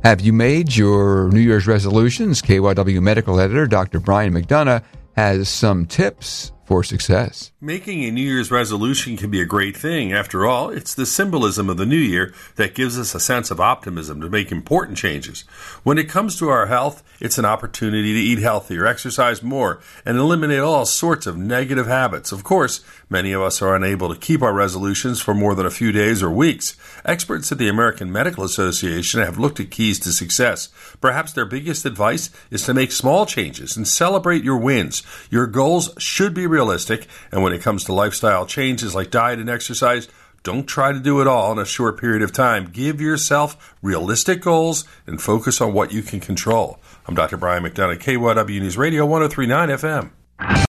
Have you made your New Year's resolutions? KYW medical editor Dr. Brian McDonough has some tips for success. Making a New Year's resolution can be a great thing. After all, it's the symbolism of the new year that gives us a sense of optimism to make important changes. When it comes to our health, it's an opportunity to eat healthier, exercise more, and eliminate all sorts of negative habits. Of course, many of us are unable to keep our resolutions for more than a few days or weeks. Experts at the American Medical Association have looked at keys to success. Perhaps their biggest advice is to make small changes and celebrate your wins. Your goals should be realistic, and when it comes to lifestyle changes like diet and exercise, don't try to do it all in a short period of time. Give yourself realistic goals and focus on what you can control. I'm Dr. Brian McDonough, KYW News Radio 103.9 FM.